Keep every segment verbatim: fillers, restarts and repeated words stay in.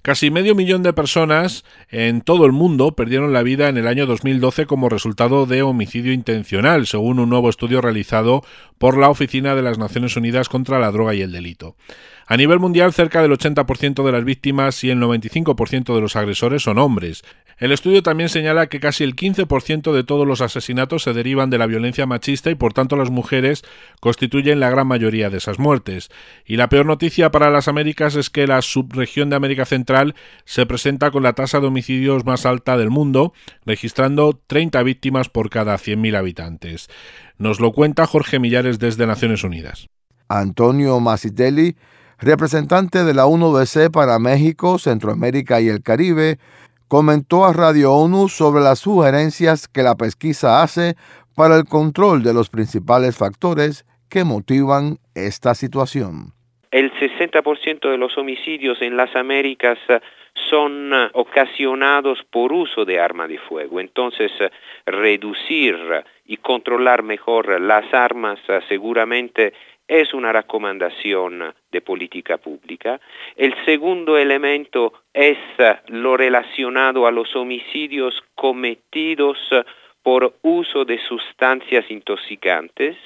Casi medio millón de personas en todo el mundo perdieron la vida en el año dos mil doce como resultado de homicidio intencional, según un nuevo estudio realizado por la Oficina de las Naciones Unidas contra la Droga y el Delito. A nivel mundial, cerca del ochenta por ciento de las víctimas y el noventa y cinco por ciento de los agresores son hombres. El estudio también señala que casi el quince por ciento de todos los asesinatos se derivan de la violencia machista y por tanto las mujeres constituyen la gran mayoría de esas muertes. Y la peor noticia para las Américas es que la subregión de América Central se presenta con la tasa de homicidios más alta del mundo, registrando treinta víctimas por cada cien mil habitantes. Nos lo cuenta Jorge Millares desde Naciones Unidas. Antonio Masitelli, representante de la U N O D C para México, Centroamérica y el Caribe, comentó a Radio ONU sobre las sugerencias que la pesquisa hace para el control de los principales factores que motivan esta situación. El sesenta por ciento de los homicidios en las Américas son ocasionados por uso de arma de fuego. Entonces, reducir y controlar mejor las armas seguramente es una recomendación de política pública. El segundo elemento es lo relacionado a los homicidios cometidos por uso de sustancias intoxicantes,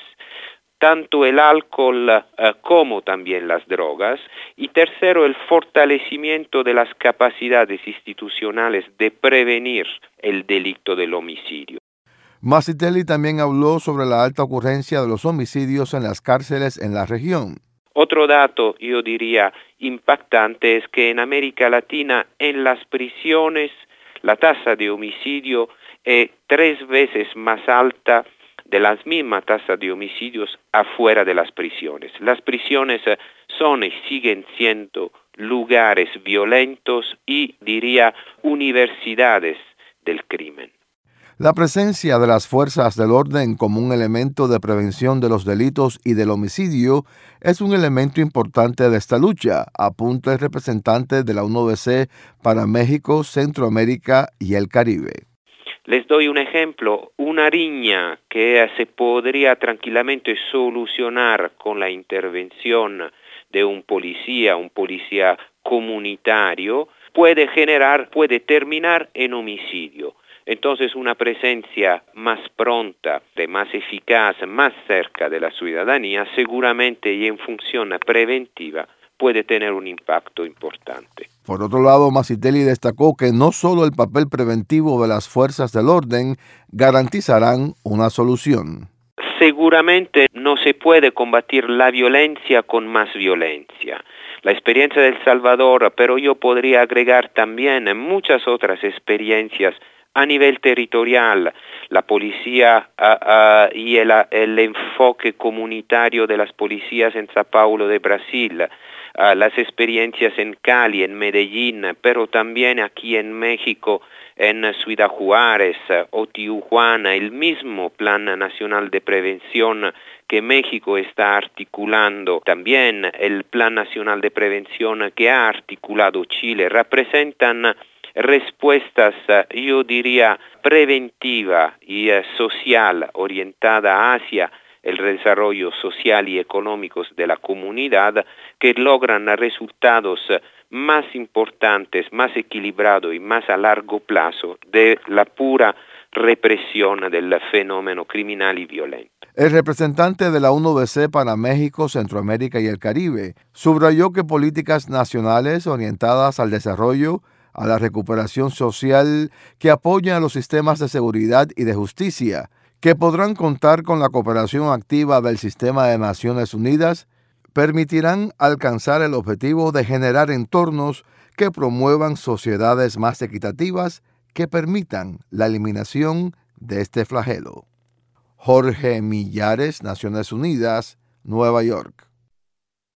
tanto el alcohol eh, como también las drogas. Y tercero, el fortalecimiento de las capacidades institucionales de prevenir el delito del homicidio. Masitelli también habló sobre la alta ocurrencia de los homicidios en las cárceles en la región. Otro dato, yo diría, impactante es que en América Latina, en las prisiones, la tasa de homicidio es tres veces más alta de las mismas tasas de homicidios afuera de las prisiones. Las prisiones son y siguen siendo lugares violentos y, diría, universidades del crimen. La presencia de las fuerzas del orden como un elemento de prevención de los delitos y del homicidio es un elemento importante de esta lucha, apunta el representante de la U N O D C para México, Centroamérica y el Caribe. Les doy un ejemplo, una riña que se podría tranquilamente solucionar con la intervención de un policía, un policía comunitario, puede generar, puede terminar en homicidio. Entonces una presencia más pronta, más eficaz, más cerca de la ciudadanía, seguramente y en función preventiva, puede tener un impacto importante. Por otro lado, Masitelli destacó que no solo el papel preventivo de las fuerzas del orden garantizarán una solución. Seguramente no se puede combatir la violencia con más violencia. La experiencia de El Salvador, pero yo podría agregar también muchas otras experiencias a nivel territorial, la policía uh, uh, y el, el enfoque comunitario de las policías en Sao Paulo de Brasil, uh, las experiencias en Cali, en Medellín, pero también aquí en México, en Ciudad Juárez uh, o Tijuana, el mismo Plan Nacional de Prevención que México está articulando, también el Plan Nacional de Prevención que ha articulado Chile, representan respuestas, yo diría, preventiva y uh, social, orientada hacia el desarrollo social y económico de la comunidad, que logran resultados más importantes, más equilibrados y más a largo plazo de la pura represión del fenómeno criminal y violento. El representante de la U N O D C para México, Centroamérica y el Caribe subrayó que políticas nacionales orientadas al desarrollo, a la recuperación social, que apoyan a los sistemas de seguridad y de justicia, que podrán contar con la cooperación activa del sistema de Naciones Unidas, permitirán alcanzar el objetivo de generar entornos que promuevan sociedades más equitativas que permitan la eliminación de este flagelo. Jorge Millares, Naciones Unidas, Nueva York.